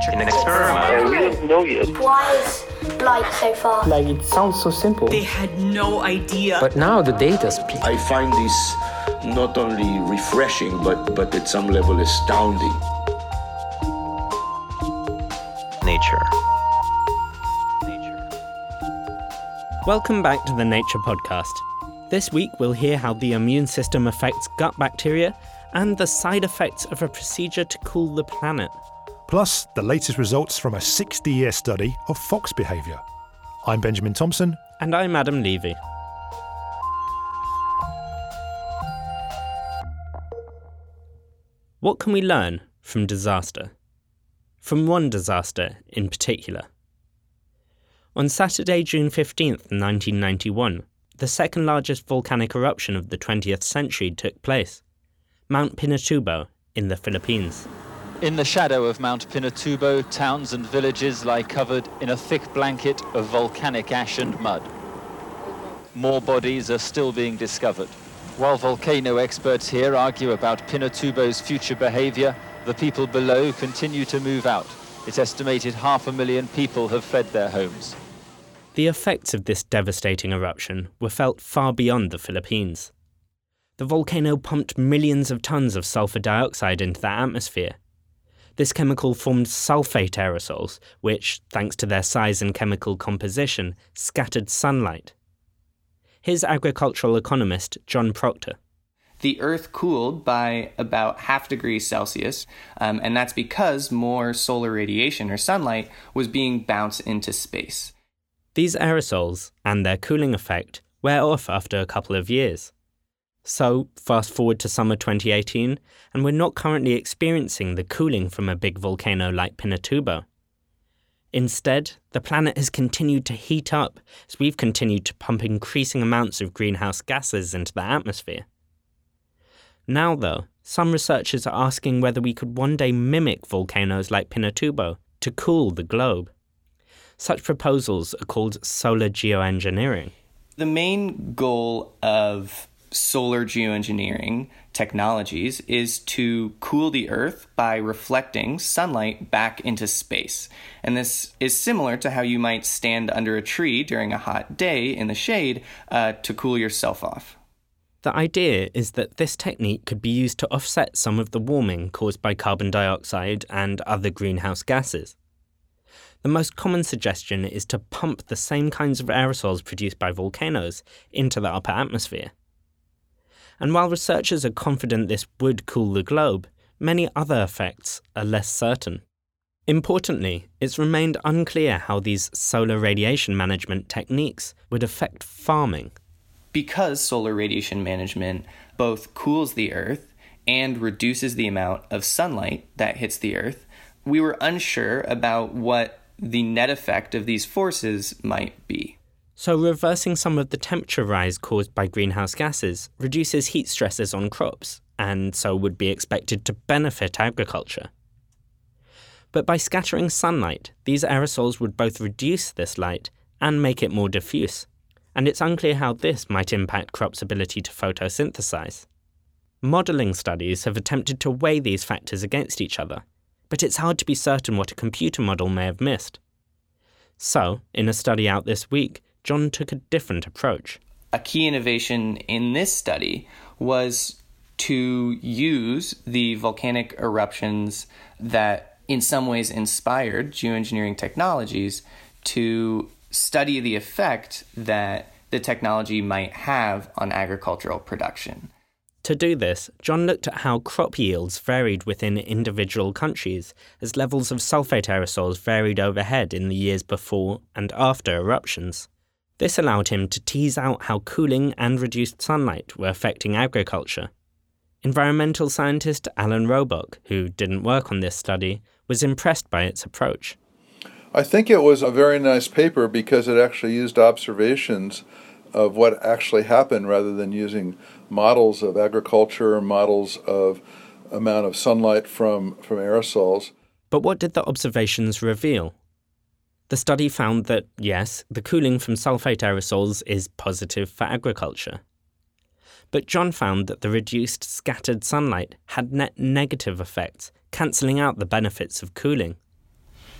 in an experiment. We don't know yet. Why is light so far? Like, it sounds so simple. They had no idea. But now the data speaks. I find this not only refreshing, but at some level astounding. Nature. Welcome back to the Nature Podcast. This week we'll hear how the immune system affects gut bacteria and the side effects of a procedure to cool the planet. Plus, the latest results from a 60-year study of fox behaviour. I'm Benjamin Thompson. And I'm Adam Levy. What can we learn from disaster? From one disaster in particular. On Saturday, June 15th, 1991, the second largest volcanic eruption of the 20th century took place. Mount Pinatubo in the Philippines. In the shadow of Mount Pinatubo, towns and villages lie covered in a thick blanket of volcanic ash and mud. More bodies are still being discovered. While volcano experts here argue about Pinatubo's future behavior, the people below continue to move out. It's estimated 500,000 people have fled their homes. The effects of this devastating eruption were felt far beyond the Philippines. The volcano pumped millions of tons of sulfur dioxide into the atmosphere. This chemical formed sulfate aerosols, which, thanks to their size and chemical composition, scattered sunlight. Here's agricultural economist John Proctor. The Earth cooled by about 0.5 degrees Celsius, and that's because more solar radiation or sunlight was being bounced into space. These aerosols, and their cooling effect, wear off after a couple of years. So, fast forward to summer 2018, and we're not currently experiencing the cooling from a big volcano like Pinatubo. Instead, the planet has continued to heat up as we've continued to pump increasing amounts of greenhouse gases into the atmosphere. Now, though, some researchers are asking whether we could one day mimic volcanoes like Pinatubo to cool the globe. Such proposals are called solar geoengineering. The main goal of solar geoengineering technologies is to cool the Earth by reflecting sunlight back into space. And this is similar to how you might stand under a tree during a hot day in the shade to cool yourself off. The idea is that this technique could be used to offset some of the warming caused by carbon dioxide and other greenhouse gases. The most common suggestion is to pump the same kinds of aerosols produced by volcanoes into the upper atmosphere. And while researchers are confident this would cool the globe, many other effects are less certain. Importantly, it's remained unclear how these solar radiation management techniques would affect farming. Because solar radiation management both cools the Earth and reduces the amount of sunlight that hits the Earth, we were unsure about what the net effect of these forces might be. So reversing some of the temperature rise caused by greenhouse gases reduces heat stresses on crops, and so would be expected to benefit agriculture. But by scattering sunlight, these aerosols would both reduce this light and make it more diffuse, and it's unclear how this might impact crops' ability to photosynthesize. Modelling studies have attempted to weigh these factors against each other, but it's hard to be certain what a computer model may have missed. So, in a study out this week, John took a different approach. A key innovation in this study was to use the volcanic eruptions that in some ways inspired geoengineering technologies to study the effect that the technology might have on agricultural production. To do this, John looked at how crop yields varied within individual countries as levels of sulfate aerosols varied overhead in the years before and after eruptions. This allowed him to tease out how cooling and reduced sunlight were affecting agriculture. Environmental scientist Alan Robock, who didn't work on this study, was impressed by its approach. I think it was a very nice paper because it actually used observations of what actually happened rather than using models of agriculture, models of amount of sunlight from aerosols. But what did the observations reveal? The study found that, yes, the cooling from sulfate aerosols is positive for agriculture. But John found that the reduced scattered sunlight had net negative effects, cancelling out the benefits of cooling.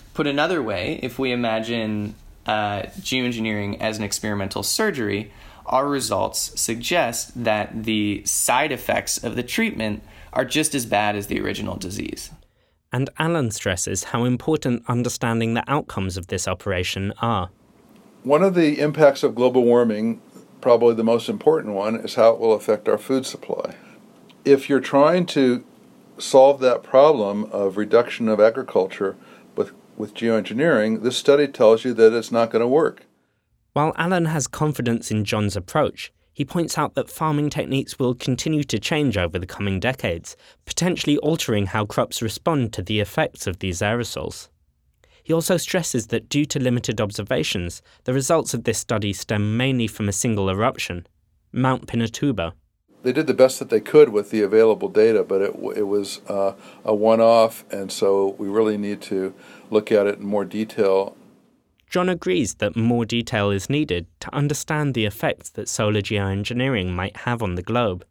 Put another way, if we imagine geoengineering as an experimental surgery, our results suggest that the side effects of the treatment are just as bad as the original disease. And Alan stresses how important understanding the outcomes of this operation are. One of the impacts of global warming, probably the most important one, is how it will affect our food supply. If you're trying to solve that problem of reduction of agriculture with geoengineering, this study tells you that it's not going to work. While Alan has confidence in John's approach, he points out that farming techniques will continue to change over the coming decades, potentially altering how crops respond to the effects of these aerosols. He also stresses that due to limited observations, the results of this study stem mainly from a single eruption, Mount Pinatubo. They did the best that they could with the available data, but it was a one-off, and so we really need to look at it in more detail. John agrees that more detail is needed to understand the effects that solar geoengineering might have on the globe.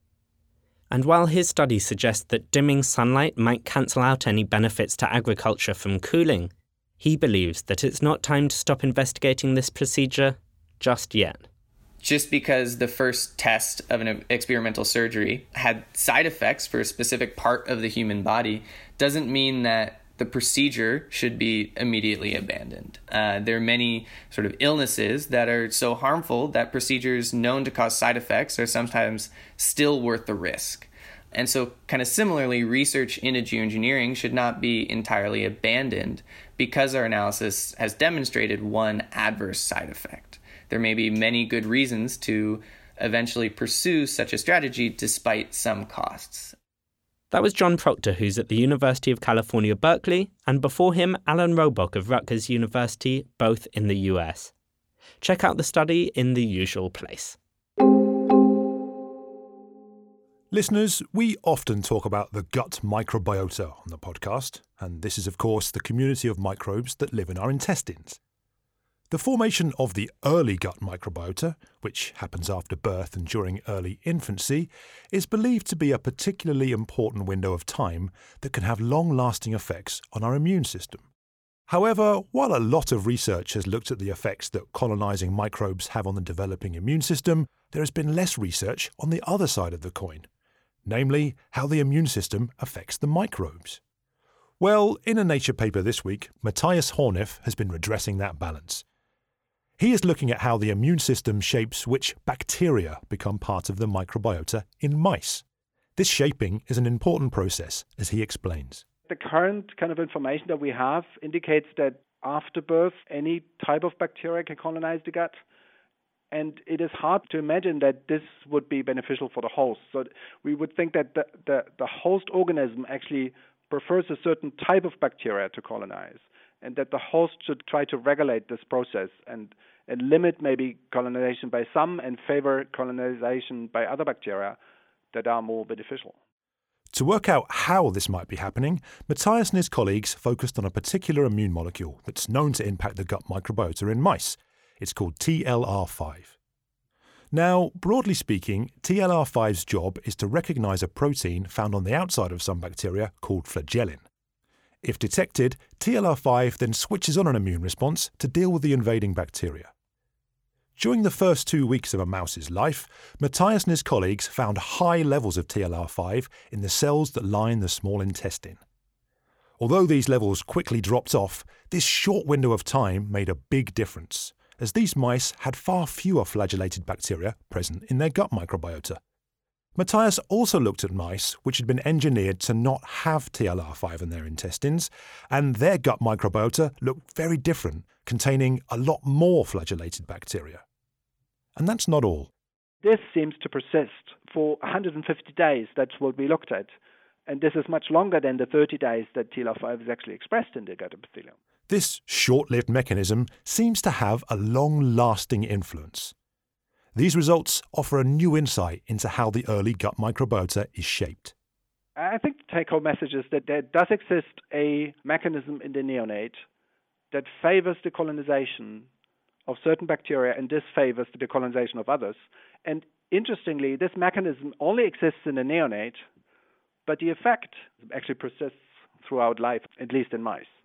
And while his study suggests that dimming sunlight might cancel out any benefits to agriculture from cooling, he believes that it's not time to stop investigating this procedure just yet. Just because the first test of an experimental surgery had side effects for a specific part of the human body doesn't mean that the procedure should be immediately abandoned. There are many sort of illnesses that are so harmful that procedures known to cause side effects are sometimes still worth the risk. And so kind of similarly, research into geoengineering should not be entirely abandoned because our analysis has demonstrated one adverse side effect. There may be many good reasons to eventually pursue such a strategy despite some costs. That was John Proctor, who's at the University of California, Berkeley, and before him, Alan Robock of Rutgers University, both in the US. Check out the study in the usual place. Listeners, we often talk about the gut microbiota on the podcast, and this is, of course, the community of microbes that live in our intestines. The formation of the early gut microbiota, which happens after birth and during early infancy, is believed to be a particularly important window of time that can have long-lasting effects on our immune system. However, while a lot of research has looked at the effects that colonising microbes have on the developing immune system, there has been less research on the other side of the coin, namely how the immune system affects the microbes. Well, in a Nature paper this week, Matthias Horneff has been redressing that balance. He is looking at how the immune system shapes which bacteria become part of the microbiota in mice. This shaping is an important process, as he explains. The current kind of information that we have indicates that after birth, any type of bacteria can colonize the gut. And it is hard to imagine that this would be beneficial for the host. So we would think that the host organism actually prefers a certain type of bacteria to colonize, and that the host should try to regulate this process and limit maybe colonization by some and favor colonization by other bacteria that are more beneficial. To work out how this might be happening, Matthias and his colleagues focused on a particular immune molecule that's known to impact the gut microbiota in mice. It's called TLR5. Now, broadly speaking, TLR5's job is to recognise a protein found on the outside of some bacteria called flagellin. If detected, TLR5 then switches on an immune response to deal with the invading bacteria. During the first 2 weeks of a mouse's life, Matthias and his colleagues found high levels of TLR5 in the cells that line the small intestine. Although these levels quickly dropped off, this short window of time made a big difference, as these mice had far fewer flagellated bacteria present in their gut microbiota. Matthias also looked at mice which had been engineered to not have TLR5 in their intestines, and their gut microbiota looked very different, containing a lot more flagellated bacteria. And that's not all. This seems to persist for 150 days. That's what we looked at. And this is much longer than the 30 days that TLR5 is actually expressed in the gut epithelium. This short-lived mechanism seems to have a long-lasting influence. These results offer a new insight into how the early gut microbiota is shaped. I think the take-home message is that there does exist a mechanism in the neonate that favors the colonization of certain bacteria and disfavors the decolonization of others. And interestingly, this mechanism only exists in the neonate, but the effect actually persists throughout life, at least in mice.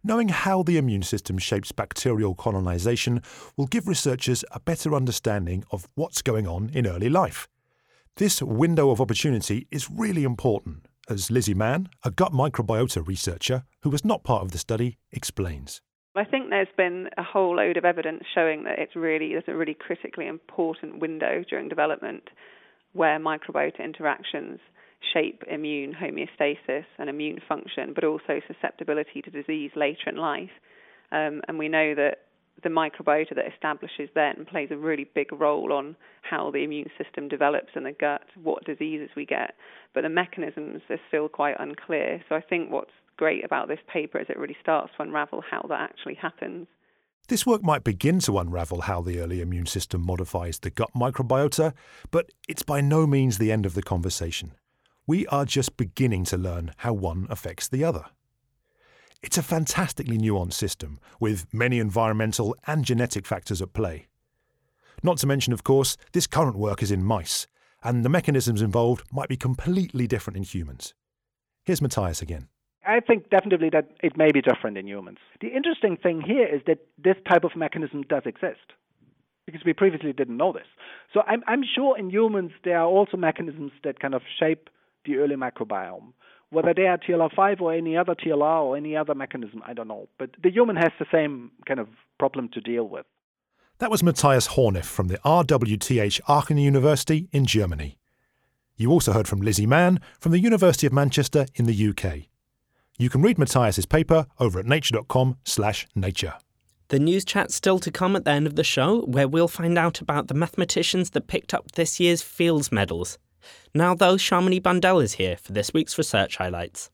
Knowing how the immune system shapes bacterial colonization will give researchers a better understanding of what's going on in early life. This window of opportunity is really important, as Lizzie Mann, a gut microbiota researcher who was not part of the study, explains. I think there's been a whole load of evidence showing that there's a really critically important window during development where microbiota interactions shape immune homeostasis and immune function, but also susceptibility to disease later in life. And we know that the microbiota that establishes then plays a really big role on how the immune system develops in the gut, what diseases we get. But the mechanisms are still quite unclear. So I think what's great about this paper is it really starts to unravel how that actually happens. This work might begin to unravel how the early immune system modifies the gut microbiota, but it's by no means the end of the conversation. We are just beginning to learn how one affects the other. It's a fantastically nuanced system, with many environmental and genetic factors at play. Not to mention, of course, this current work is in mice, and the mechanisms involved might be completely different in humans. Here's Matthias again. I think definitely that it may be different in humans. The interesting thing here is that this type of mechanism does exist, because we previously didn't know this. So I'm sure in humans there are also mechanisms that kind of shape the early microbiome. Whether they are TLR5 or any other TLR or any other mechanism, I don't know. But the human has the same kind of problem to deal with. That was Matthias Horneff from the RWTH Aachen University in Germany. You also heard from Lizzie Mann from the University of Manchester in the UK. You can read Matthias's paper over at nature.com/nature. The news chat's still to come at the end of the show, where we'll find out about the mathematicians that picked up this year's Fields medals. Now though, Shamini Bundell is here for this week's research highlights.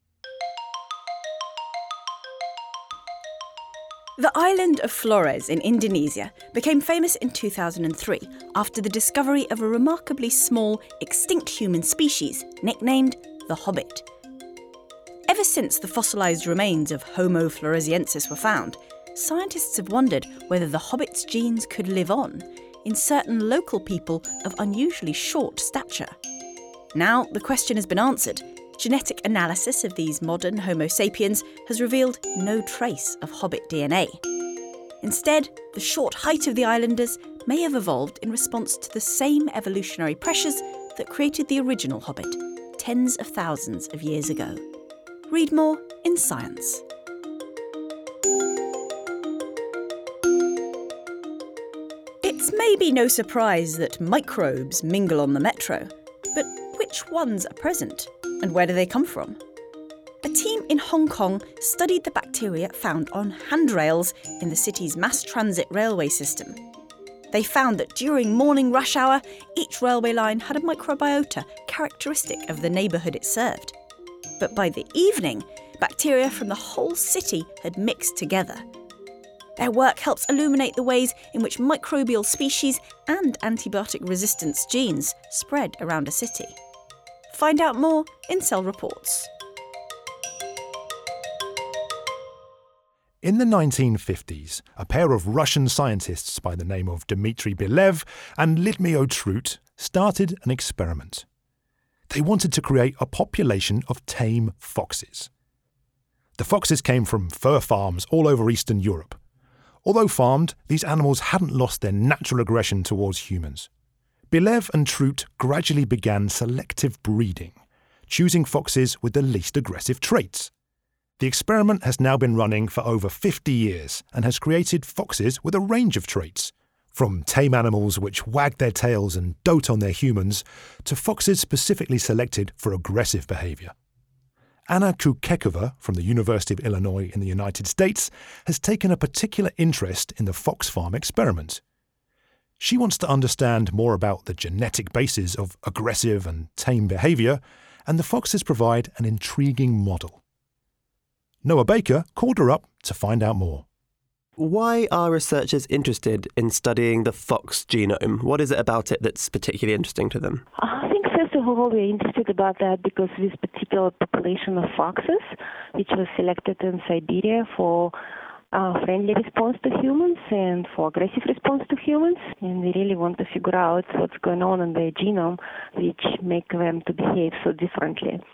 The island of Flores in Indonesia became famous in 2003 after the discovery of a remarkably small, extinct human species nicknamed the Hobbit. Ever since the fossilised remains of Homo floresiensis were found, scientists have wondered whether the Hobbit's genes could live on in certain local people of unusually short stature. Now the question has been answered. Genetic analysis of these modern Homo sapiens has revealed no trace of Hobbit DNA. Instead, the short height of the islanders may have evolved in response to the same evolutionary pressures that created the original Hobbit tens of thousands of years ago. Read more in Science. It's maybe no surprise that microbes mingle on the metro, but which ones are present and where do they come from? A team in Hong Kong studied the bacteria found on handrails in the city's mass transit railway system. They found that during morning rush hour, each railway line had a microbiota characteristic of the neighbourhood it served. But by the evening, bacteria from the whole city had mixed together. Their work helps illuminate the ways in which microbial species and antibiotic resistance genes spread around a city. Find out more in Cell Reports. In the 1950s, a pair of Russian scientists by the name of Dmitry Bilev and Lidmio Trut started an experiment. They wanted to create a population of tame foxes. The foxes came from fur farms all over Eastern Europe. Although farmed, these animals hadn't lost their natural aggression towards humans. Bilev and Trut gradually began selective breeding, choosing foxes with the least aggressive traits. The experiment has now been running for over 50 years and has created foxes with a range of traits, from tame animals which wag their tails and dote on their humans, to foxes specifically selected for aggressive behaviour. Anna Kukekova from the University of Illinois in the United States has taken a particular interest in the fox farm experiment. She wants to understand more about the genetic basis of aggressive and tame behaviour, and the foxes provide an intriguing model. Noah Baker called her up to find out more. Why are researchers interested in studying the fox genome? What is it about it that's particularly interesting to them? I think, first of all, we're interested about that because this particular population of foxes, which was selected in Siberia for friendly response to humans and for aggressive response to humans, and we really want to figure out what's going on in their genome which make them to behave so differently.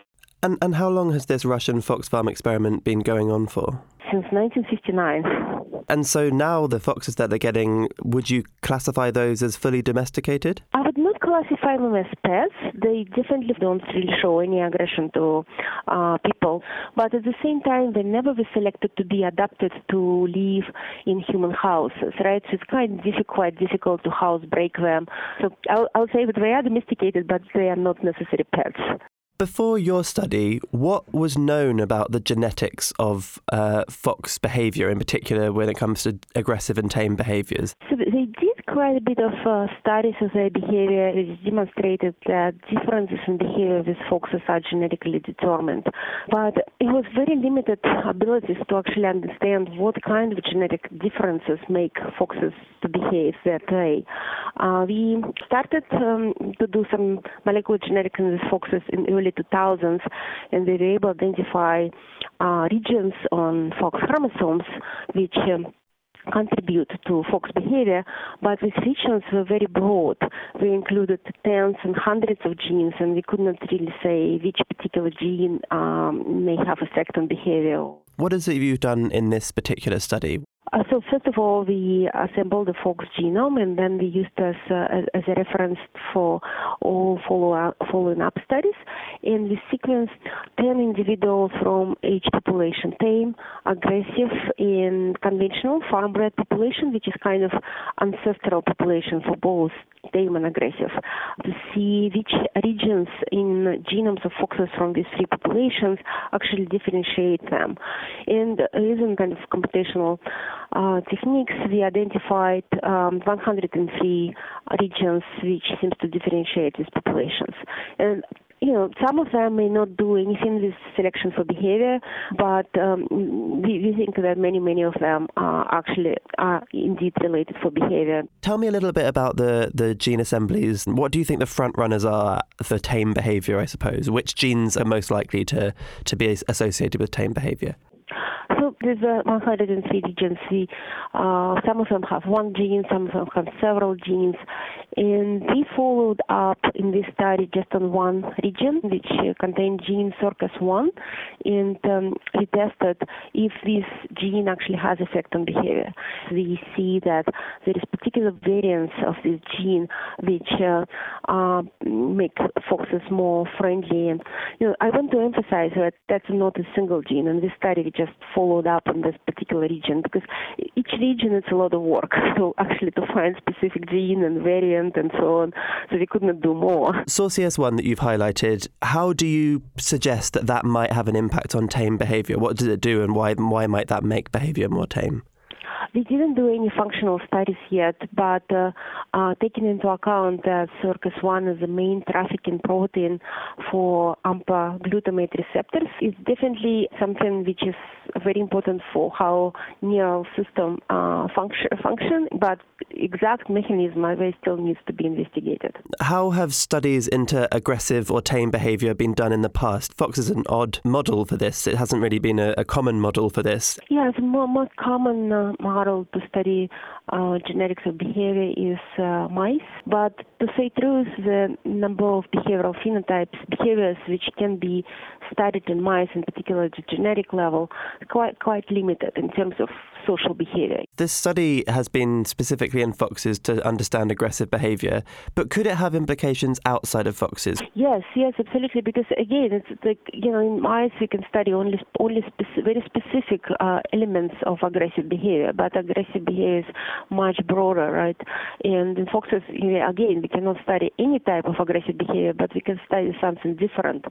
And how long has this Russian fox farm experiment been going on for? Since 1959. And so now the foxes that they're getting, would you classify those as fully domesticated? I would not classify them as pets. They definitely don't really show any aggression to people. But at the same time, they never were selected to be adapted to live in human houses, right? So it's quite difficult to housebreak them. So I'll say that they are domesticated, but they are not necessarily pets. Before your study, what was known about the genetics of fox behaviour, in particular when it comes to aggressive and tame behaviours? So they did quite a bit of studies of their behaviour, which demonstrated that differences in behaviour with foxes are genetically determined. But it was very limited abilities to actually understand what kind of genetic differences make foxes to behave that way. We started to do some molecular genetics in these foxes in early 2000s, and we were able to identify regions on fox chromosomes which contribute to fox behavior, but these regions were very broad. They included tens and hundreds of genes, and we could not really say which particular gene may have effect on behavior. What is it you've done in this particular study? So first of all, we assembled the fox genome, and then we used as a reference for all following up studies. And we sequenced 10 individuals from each population: tame, aggressive, and conventional farm-bred population, which is kind of ancestral population for both tame and aggressive, to see which regions in genomes of foxes from these three populations actually differentiate them. And using kind of computational techniques, we identified 103 regions which seems to differentiate these populations. And some of them may not do anything with selection for behavior, but we think that many of them are indeed related for behavior. Tell me a little bit about the gene assemblies. What do you think the front runners are for tame behavior, I suppose? Which genes are most likely to be associated with tame behavior? So there's 103 regions. Some of them have one gene, some of them have several genes. And we followed up in this study just on one region, which contained gene SORCAS1, and we tested if this gene actually has effect on behavior. We see that there is particular variants of this gene which make foxes more friendly. And I want to emphasize that that's not a single gene. In this study, we just followed up on this particular region, because each region is a lot of work. So actually to find specific gene and variant and so on, so we could not do more. SORCAS1 that you've highlighted, how do you suggest that might have an impact on tame behaviour? What does it do, and why might that make behaviour more tame? We didn't do any functional studies yet, but taking into account that SORCAS1 is the main trafficking protein for AMPA glutamate receptors, it's definitely something which is very important for how neural system function, but exact mechanism still needs to be investigated. How have studies into aggressive or tame behaviour been done in the past? Fox is an odd model for this. It hasn't really been a common model for this. Yeah, the most common model to study genetics of behavior is mice. But to say truth, the number of behavioral phenotypes, behaviors which can be studied in mice, in particular at the genetic level, quite limited in terms of social behavior. This study has been specifically in foxes to understand aggressive behavior, but could it have implications outside of foxes? Yes, absolutely. Because again, it's like in mice we can study only very specific elements of aggressive behavior, but aggressive behavior is much broader, right? And in foxes, again, we cannot study any type of aggressive behavior, but we can study something different.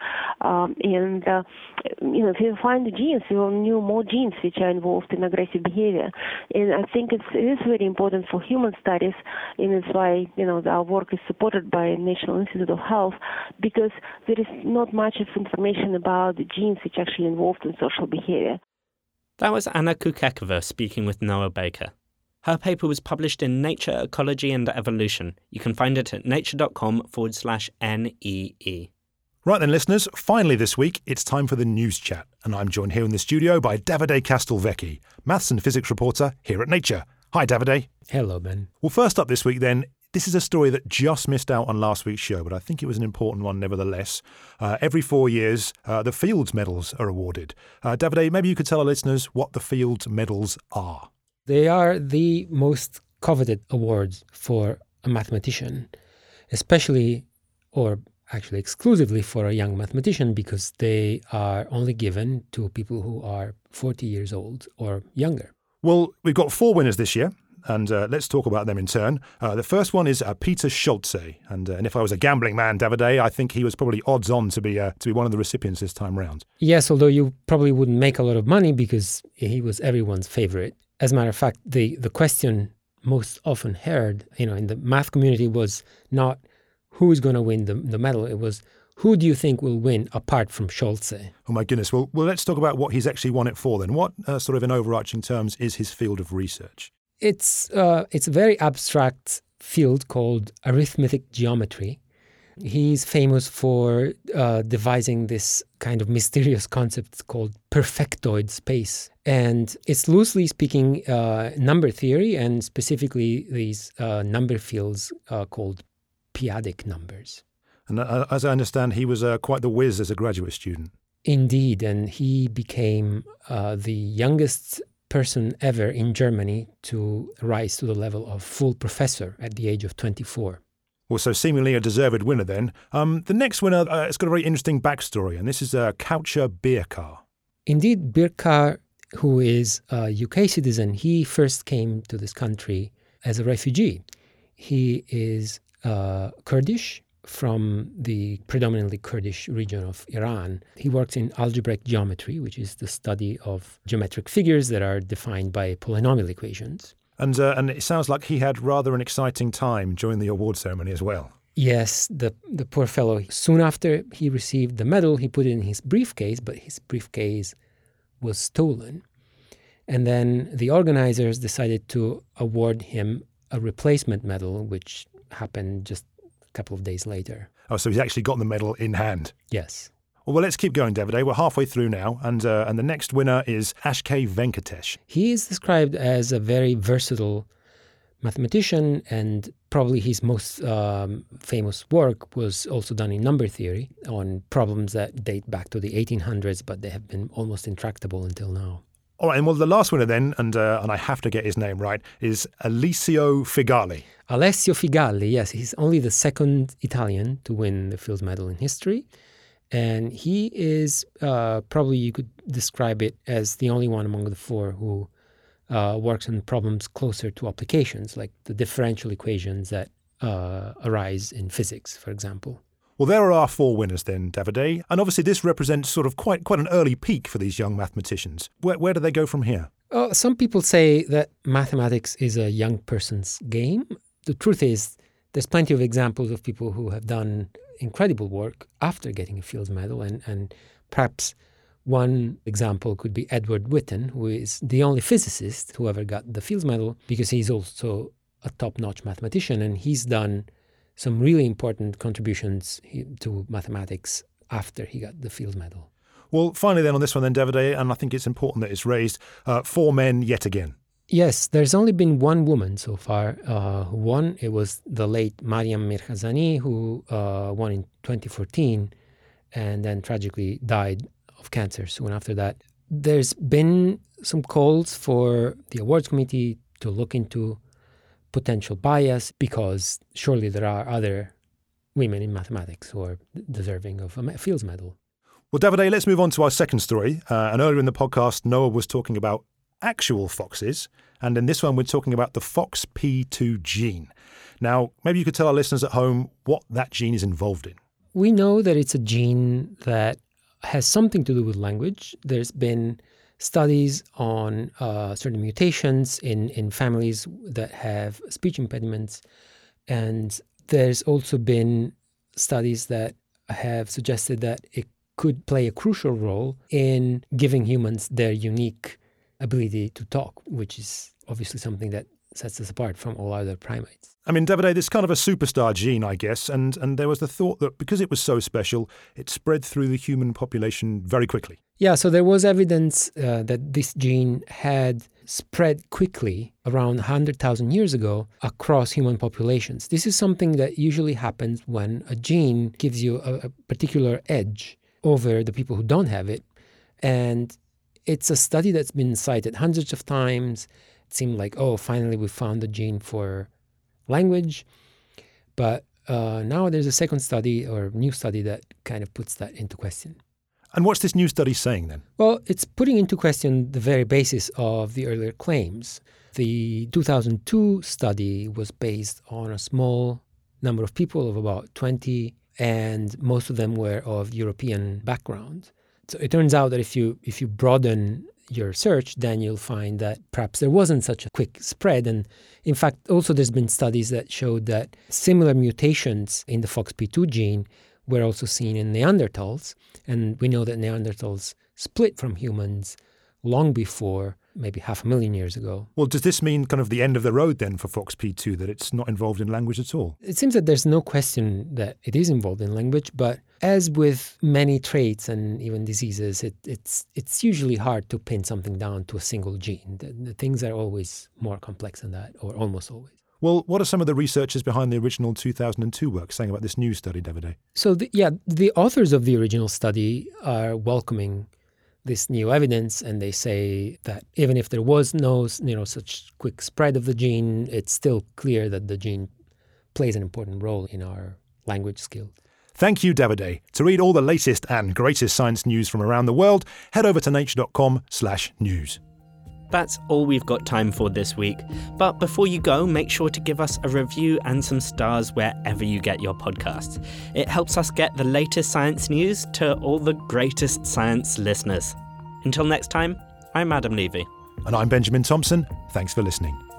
If you find the genes, you will know more genes which are involved in aggressive behavior. And I think it is very important for human studies, and it's why our work is supported by National Institute of Health, because there is not much of information about the genes which are actually involved in social behavior. That was Anna Kukekova speaking with Noah Baker. Her paper was published in Nature, Ecology and Evolution. You can find it at nature.com/NEE. Right then, listeners, finally this week, it's time for the News Chat, and I'm joined here in the studio by Davide Castelvecchi, maths and physics reporter here at Nature. Hi, Davide. Hello, Ben. Well, first up this week then, This is a story that just missed out on last week's show, but I think it was an important one nevertheless. Every 4 years, the Fields Medals are awarded. Davide, maybe you could tell our listeners what the Fields Medals are. They are the most coveted awards for a mathematician, especially, or actually exclusively for a young mathematician, because they are only given to people who are 40 years old or younger. Well, we've got 4 winners this year. And let's talk about them in turn. The first one is Peter Schulze. And if I was a gambling man, Davide, I think he was probably odds on to be one of the recipients this time round. Yes, although you probably wouldn't make a lot of money because he was everyone's favorite. As a matter of fact, the question most often heard, in the math community was not who is going to win the medal. It was, who do you think will win apart from Schulze? Oh my goodness. Well, let's talk about what he's actually won it for then. What sort of in overarching terms is his field of research? It's a very abstract field called arithmetic geometry. He's famous for devising this kind of mysterious concept called perfectoid space. And it's loosely speaking number theory, and specifically these number fields called p-adic numbers. And as I understand, he was quite the whiz as a graduate student. Indeed, and he became the youngest person ever in Germany to rise to the level of full professor at the age of 24. Well, so seemingly a deserved winner then. The next winner, it's got a very interesting backstory, and this is Coucher Birkar. Indeed, Birkar, who is a UK citizen, he first came to this country as a refugee. He is Kurdish, from the predominantly Kurdish region of Iran. He works in algebraic geometry, which is the study of geometric figures that are defined by polynomial equations. And it sounds like he had rather an exciting time during the award ceremony as well. Yes, the poor fellow. Soon after he received the medal, he put it in his briefcase, but his briefcase was stolen. And then the organizers decided to award him a replacement medal, which happened just couple of days later. Oh, so he's actually got the medal in hand. Yes. Well, let's keep going, Davide. We're halfway through now, and the next winner is Ashke Venkatesh. He is described as a very versatile mathematician, and probably his most famous work was also done in number theory on problems that date back to the 1800s, but they have been almost intractable until now. All right, and well, the last winner then, and I have to get his name right, is Alessio Figali. Alessio Figali, yes, he's only the second Italian to win the Fields Medal in history. And he is probably, you could describe it as the only one among the 4 who works on problems closer to applications, like the differential equations that arise in physics, for example. Well, there are our 4 winners then, Davide. And obviously this represents sort of quite an early peak for these young mathematicians. Where do they go from here? Some people say that mathematics is a young person's game. The truth is, there's plenty of examples of people who have done incredible work after getting a Fields Medal. And perhaps one example could be Edward Witten, who is the only physicist who ever got the Fields Medal, because he's also a top-notch mathematician, and he's done some really important contributions to mathematics after he got the Fields Medal. Well, finally then on this one then, Davide, and I think it's important that it's raised, 4 men yet again. Yes, there's only been one woman so far who won. It was the late Mariam Mirghazani, who won in 2014 and then tragically died of cancer soon after that. There's been some calls for the awards committee to look into potential bias, because surely there are other women in mathematics who are deserving of a Fields Medal. Well, Davide, let's move on to our second story. And earlier in the podcast, Noah was talking about actual foxes. And in this one, we're talking about the FOXP2 gene. Now, maybe you could tell our listeners at home what that gene is involved in. We know that it's a gene that has something to do with language. There's been studies on certain mutations in families that have speech impediments. And there's also been studies that have suggested that it could play a crucial role in giving humans their unique ability to talk, which is obviously something that sets us apart from all other primates. I mean, Davide, this kind of a superstar gene, I guess, and there was the thought that because it was so special, it spread through the human population very quickly. Yeah, so there was evidence that this gene had spread quickly around 100,000 years ago across human populations. This is something that usually happens when a gene gives you a particular edge over the people who don't have it. And it's a study that's been cited hundreds of times. It seemed like, oh, finally we found the gene for language. But now there's a second study or new study that kind of puts that into question. And what's this new study saying then? Well, it's putting into question the very basis of the earlier claims. The 2002 study was based on a small number of people of about 20, and most of them were of European background. So it turns out that if you broaden your search, then you'll find that perhaps there wasn't such a quick spread. And in fact, also there's been studies that showed that similar mutations in the FOXP2 gene were also seen in Neanderthals. And we know that Neanderthals split from humans long before, maybe 500,000 years ago. Well, does this mean kind of the end of the road then for FOXP2, that it's not involved in language at all? It seems that there's no question that it is involved in language, but as with many traits and even diseases, it's usually hard to pin something down to a single gene. The things are always more complex than that, or almost always. Well, what are some of the researchers behind the original 2002 work saying about this new study, Davide? So, the authors of the original study are welcoming this new evidence, and they say that even if there was no such quick spread of the gene, it's still clear that the gene plays an important role in our language skills. Thank you, Davide. To read all the latest and greatest science news from around the world, head over to nature.com/news. That's all we've got time for this week. But before you go, make sure to give us a review and some stars wherever you get your podcasts. It helps us get the latest science news to all the greatest science listeners. Until next time, I'm Adam Levy. And I'm Benjamin Thompson. Thanks for listening.